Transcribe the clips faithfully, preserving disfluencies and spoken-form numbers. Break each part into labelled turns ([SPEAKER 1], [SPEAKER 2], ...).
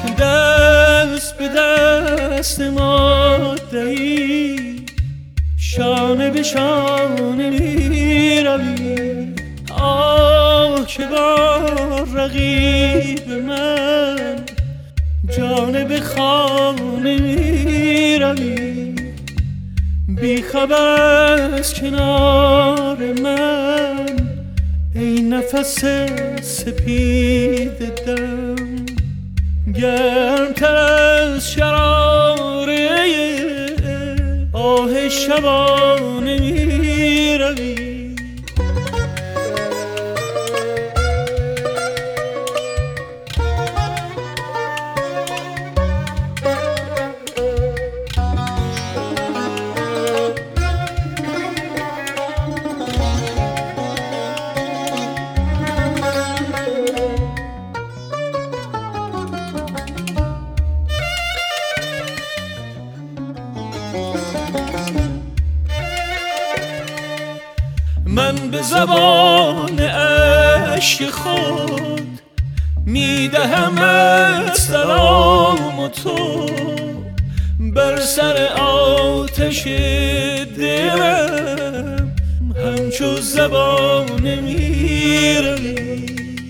[SPEAKER 1] دست به دست ما دهی، شانه به شانه می روی. آه که با رقیب من جانب خانه می روی. بی خبر از کنار من ای نفس سپید دم، گرمتر از شراره آه شبانه می روی. من به زبان عشق خود میدهم سلام و تو بر سر آتش دلم همچو زبانه میروی.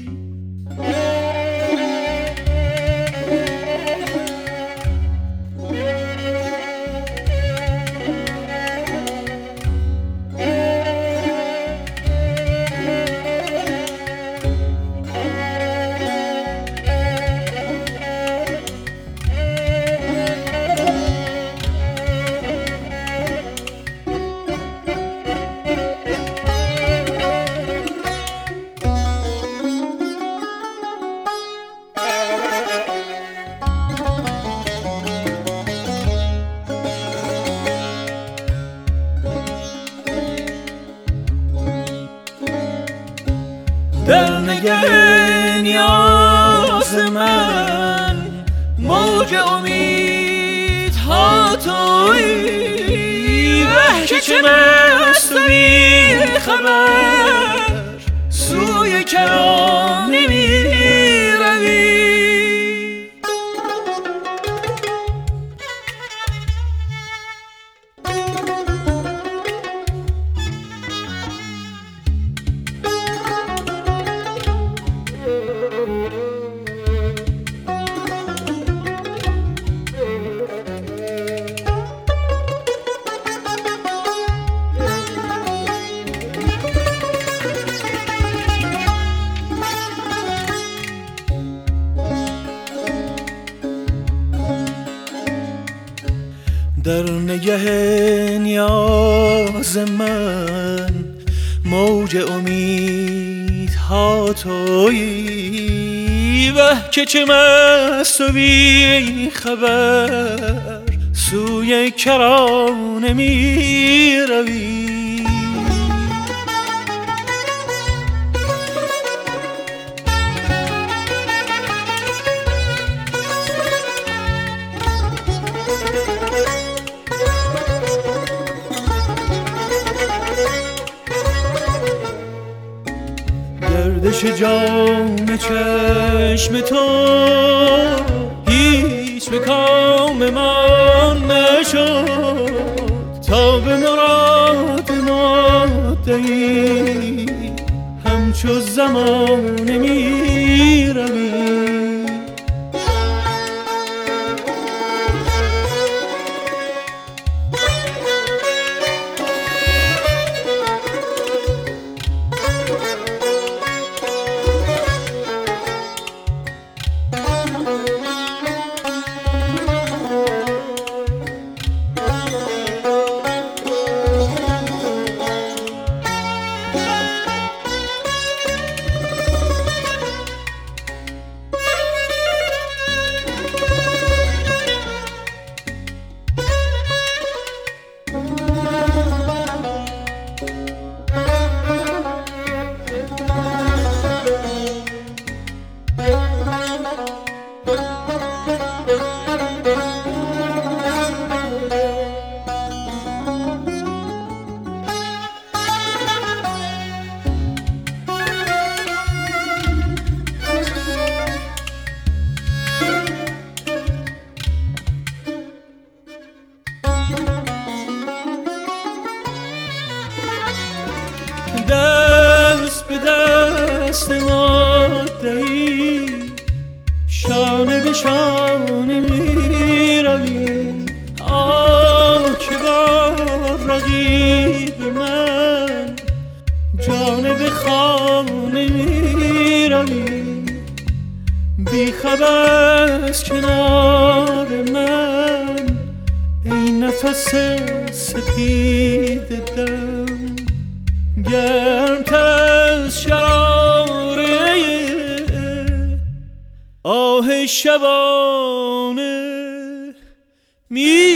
[SPEAKER 1] در نگه نیاز من موج امیدها تویی. وه که چه مست و بی خبر سوی کرانه می روی. در نگه نیاز من موج امیدها تویی. وه که چه مست و بی خبر سوی کرانه می روی. گردش جام چشم تو هیچ به کام من نشد، تا به مراد ما دهی همچو زمانه می روی. نشانه می روی آه که با رقیب من جانب خانه می روی بی خبر از کنار من ای نفس سپید دم گرمتر از شراره آه شبانه می